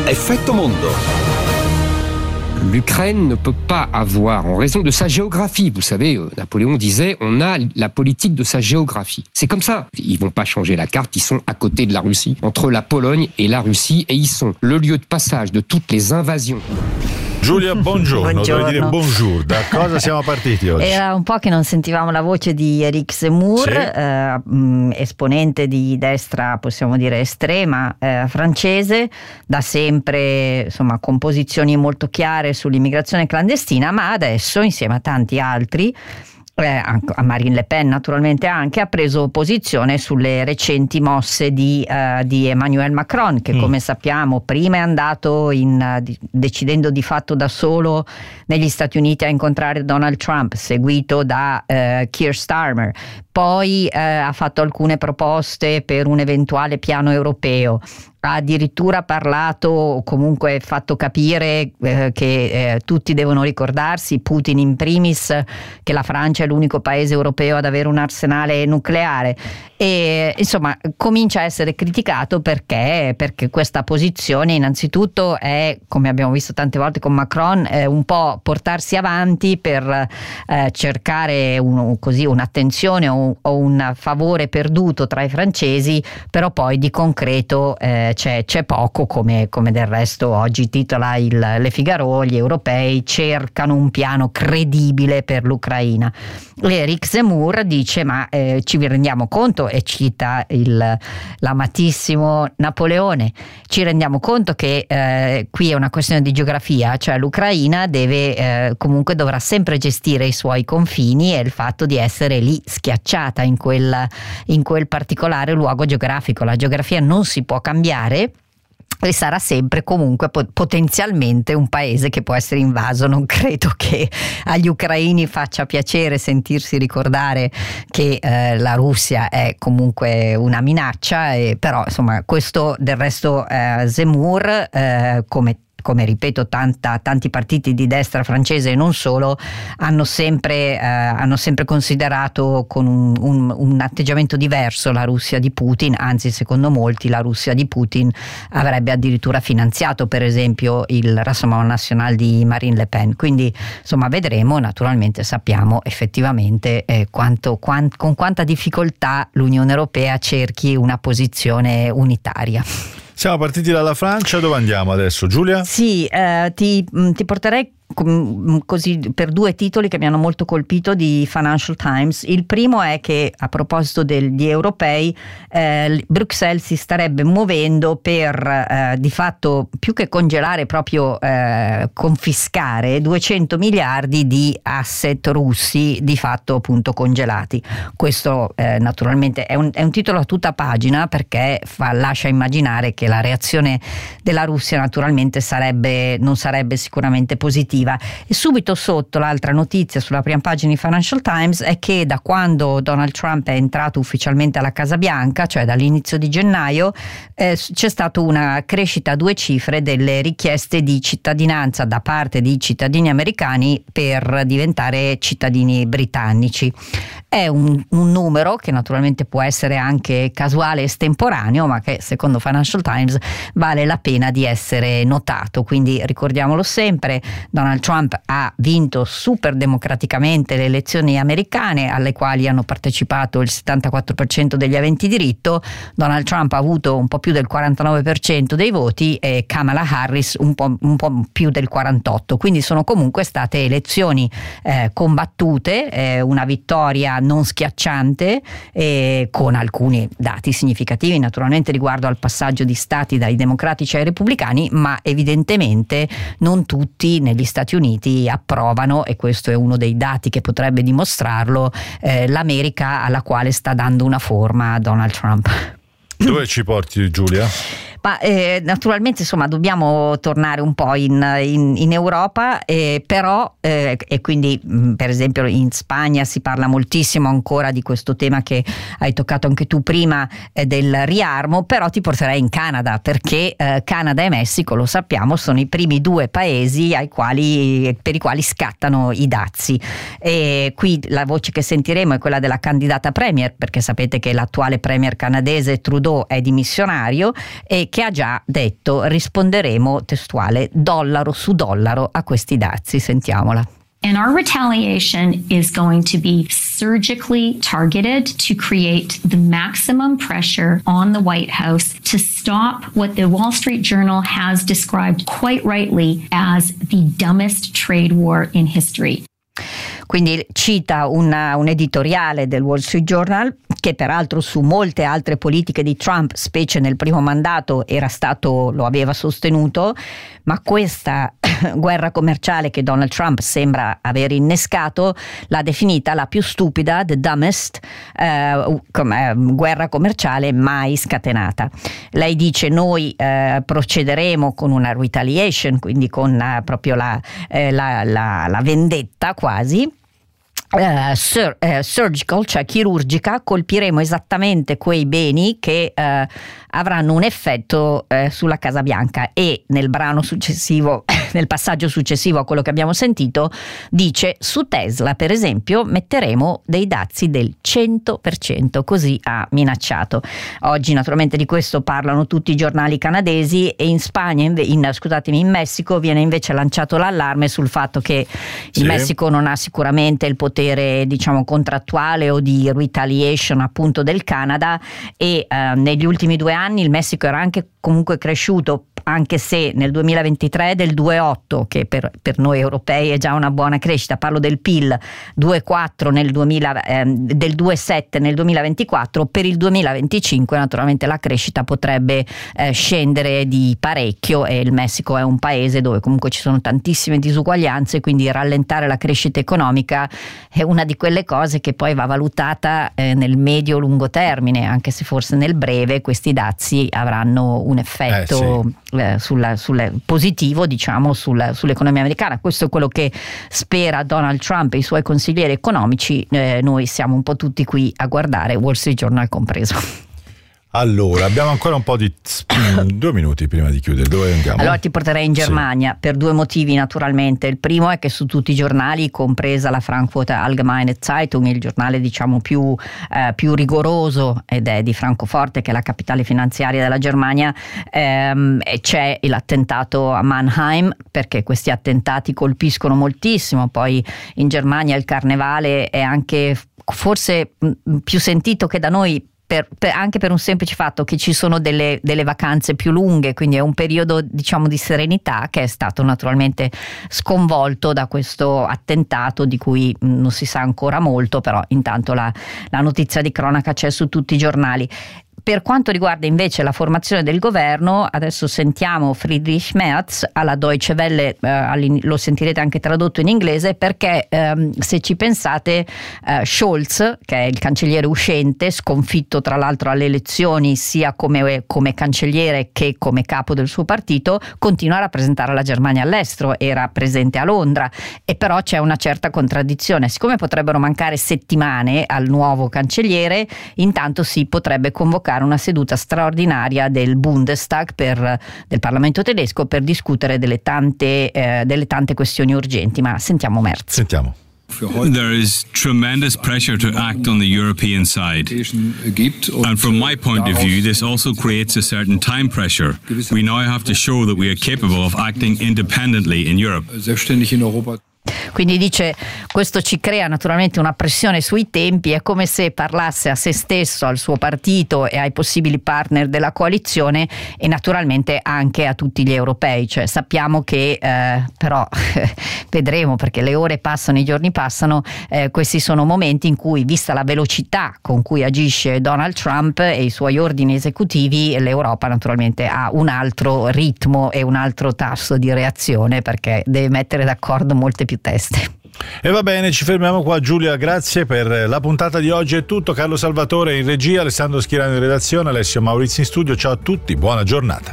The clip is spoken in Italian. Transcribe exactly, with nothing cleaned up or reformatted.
Effetto Mondo. L'Ukraine ne peut pas avoir, en raison de sa géographie, vous savez, Napoléon disait, on a la politique de sa géographie. C'est comme ça. Ils vont pas changer la carte, ils sont à côté de la Russie, entre la Pologne et la Russie, et ils sont le lieu de passage de toutes les invasions. Giulia, buongiorno, buongiorno. Devo dire bonjour. Da cosa siamo partiti oggi? Era un po' che non sentivamo la voce di Eric Zemmour, sì. eh, mh, esponente di destra, possiamo dire estrema, eh, francese, da sempre insomma con posizioni molto chiare sull'immigrazione clandestina, ma adesso insieme a tanti altri, Eh, a Marine Le Pen naturalmente anche, ha preso posizione sulle recenti mosse di, uh, di Emmanuel Macron, che mm. come sappiamo prima è andato in, uh, di, decidendo di fatto da solo negli Stati Uniti a incontrare Donald Trump, seguito da uh, Keir Starmer, poi uh, ha fatto alcune proposte per un eventuale piano europeo, ha addirittura parlato o comunque fatto capire eh, che eh, tutti devono ricordarsi, Putin in primis, che la Francia è l'unico paese europeo ad avere un arsenale nucleare, e insomma comincia a essere criticato perché, perché questa posizione innanzitutto è, come abbiamo visto tante volte con Macron, è un po' portarsi avanti per eh, cercare un, così un'attenzione o, o un favore perduto tra i francesi, però poi di concreto eh, C'è, c'è poco, come, come del resto oggi titola il Le Figaro, gli europei cercano un piano credibile per l'Ucraina. Eric Zemmour dice ma eh, ci rendiamo conto, e cita il, l'amatissimo Napoleone, ci rendiamo conto che eh, qui è una questione di geografia, cioè l'Ucraina deve eh, comunque dovrà sempre gestire i suoi confini e il fatto di essere lì schiacciata in quel, in quel particolare luogo geografico. La geografia non si può cambiare e sarà sempre comunque potenzialmente un paese che può essere invaso. Non credo che agli ucraini faccia piacere sentirsi ricordare che eh, la Russia è comunque una minaccia, e però insomma questo del resto eh, Zemmour eh, come come ripeto tanta, tanti partiti di destra francese e non solo hanno sempre, eh, hanno sempre considerato con un, un, un atteggiamento diverso la Russia di Putin, anzi secondo molti la Russia di Putin avrebbe addirittura finanziato per esempio il Rassemblement National di Marine Le Pen, quindi insomma vedremo. Naturalmente sappiamo effettivamente eh, quanto, quant, con quanta difficoltà l'Unione Europea cerchi una posizione unitaria. Siamo partiti dalla Francia, dove andiamo adesso, Giulia? Sì, eh, ti, ti porterei così per due titoli che mi hanno molto colpito di Financial Times. Il primo è che, a proposito degli europei, eh, Bruxelles si starebbe muovendo per eh, di fatto più che congelare proprio eh, confiscare duecento miliardi di asset russi di fatto appunto congelati. Questo eh, naturalmente è un, è un titolo a tutta pagina, perché fa, lascia immaginare che la reazione della Russia naturalmente sarebbe non sarebbe sicuramente positiva. E subito sotto l'altra notizia sulla prima pagina di Financial Times è che da quando Donald Trump è entrato ufficialmente alla Casa Bianca, cioè dall'inizio di gennaio, eh, c'è stata una crescita a due cifre delle richieste di cittadinanza da parte di cittadini americani per diventare cittadini britannici. È un, un numero che naturalmente può essere anche casuale e estemporaneo, ma che secondo Financial Times vale la pena di essere notato. Quindi ricordiamolo sempre, Donald Trump ha vinto super democraticamente le elezioni americane, alle quali hanno partecipato il settantaquattro per cento degli aventi diritto. Donald Trump ha avuto un po' più del quarantanove per cento dei voti e Kamala Harris un po', un po' più del quarantotto per cento. Quindi sono comunque state elezioni eh, combattute, eh, una vittoria non schiacciante, eh, con alcuni dati significativi naturalmente riguardo al passaggio di stati dai democratici ai repubblicani, ma evidentemente non tutti negli Stati Uniti approvano, e questo è uno dei dati che potrebbe dimostrarlo, eh, l'America alla quale sta dando una forma Donald Trump. Dove ci porti, Giulia? Ma eh, naturalmente insomma dobbiamo tornare un po' in, in, in Europa, eh, però eh, e quindi mh, per esempio in Spagna si parla moltissimo ancora di questo tema che hai toccato anche tu prima, eh, del riarmo, però ti porterei in Canada, perché eh, Canada e Messico, lo sappiamo, sono i primi due paesi ai quali, per i quali scattano i dazi. E qui la voce che sentiremo è quella della candidata premier, perché sapete che l'attuale premier canadese Trudeau è dimissionario e che ha già detto risponderemo, testuale, dollaro su dollaro a questi dazi. Sentiamola. And our retaliation is going to be surgically targeted to create the maximum pressure on the White House to stop what the Wall Street Journal has described quite rightly as the dumbest trade war in history. Quindi cita una, un editoriale del Wall Street Journal che peraltro su molte altre politiche di Trump, specie nel primo mandato, era stato, lo aveva sostenuto, ma questa guerra commerciale che Donald Trump sembra aver innescato l'ha definita la più stupida, the dumbest, eh, com- guerra commerciale mai scatenata. Lei dice noi eh, procederemo con una retaliation, quindi con eh, proprio la, eh, la, la, la vendetta quasi. Uh, sur- uh, surgical, cioè chirurgica, colpiremo esattamente quei beni che uh, avranno un effetto uh, sulla Casa Bianca. E nel brano successivo, nel passaggio successivo a quello che abbiamo sentito, dice su Tesla per esempio metteremo dei dazi del cento per cento, così ha minacciato. Oggi naturalmente di questo parlano tutti i giornali canadesi, e in Spagna, in, in, scusatemi, in Messico viene invece lanciato l'allarme sul fatto che sì. il Messico non ha sicuramente il potere, diciamo, contrattuale o di retaliation appunto del Canada, e eh, negli ultimi due anni il Messico era anche comunque cresciuto, anche se nel duemilaventitré del due virgola otto, che per, per noi europei è già una buona crescita, parlo del P I L, due virgola quattro nel duemila, eh, del due virgola sette nel duemilaventiquattro, per il duemilaventicinque naturalmente la crescita potrebbe eh, scendere di parecchio, e il Messico è un paese dove comunque ci sono tantissime disuguaglianze, quindi rallentare la crescita economica è una di quelle cose che poi va valutata eh, nel medio-lungo termine, anche se forse nel breve questi dazi avranno un effetto eh, sì. eh, sulla, sulla, positivo, diciamo, sulla, sull'economia americana. Questo è quello che spera Donald Trump e i suoi consiglieri economici. Eh, noi siamo un po' tutti qui a guardare, Wall Street Journal compreso. Allora, abbiamo ancora un po' di due minuti prima di chiudere. Dove andiamo? Allora ti porterei in Germania sì. per due motivi naturalmente. Il primo è che su tutti i giornali, compresa la Frankfurter Allgemeine Zeitung, il giornale diciamo più, eh, più rigoroso, ed è di Francoforte, che è la capitale finanziaria della Germania, ehm, e c'è l'attentato a Mannheim, perché questi attentati colpiscono moltissimo. Poi in Germania il carnevale è anche forse più sentito che da noi, Per, per, anche per un semplice fatto che ci sono delle, delle vacanze più lunghe, quindi è un periodo diciamo di serenità che è stato naturalmente sconvolto da questo attentato di cui mh, non si sa ancora molto, però intanto la, la notizia di cronaca c'è su tutti i giornali. Per quanto riguarda invece la formazione del governo, adesso sentiamo Friedrich Merz alla Deutsche Welle, eh, lo sentirete anche tradotto in inglese, perché ehm, se ci pensate eh, Scholz, che è il cancelliere uscente, sconfitto tra l'altro alle elezioni sia come, come cancelliere che come capo del suo partito, continua a rappresentare la Germania all'estero, era presente a Londra, e però c'è una certa contraddizione. Siccome potrebbero mancare settimane al nuovo cancelliere, intanto si potrebbe convocare una seduta straordinaria del Bundestag, per, del Parlamento tedesco, per discutere delle tante, eh, delle tante questioni urgenti. Ma sentiamo Merz. Sentiamo. There is tremendous pressure to act on the European side. And from my point of view, this also creates a certain time pressure. We now have to show that we are capable of acting independently in Europe. Quindi dice, questo ci crea naturalmente una pressione sui tempi, è come se parlasse a se stesso, al suo partito e ai possibili partner della coalizione, e naturalmente anche a tutti gli europei. Cioè sappiamo che eh, però vedremo, perché le ore passano, i giorni passano, eh, questi sono momenti in cui, vista la velocità con cui agisce Donald Trump e i suoi ordini esecutivi, l'Europa naturalmente ha un altro ritmo e un altro tasso di reazione, perché deve mettere d'accordo molte più teste. E va bene, ci fermiamo qua. Giulia, grazie per la puntata di oggi, è tutto. Carlo Salvatore in regia, Alessandro Schirano in redazione, Alessio Maurizio in studio. Ciao a tutti, buona giornata.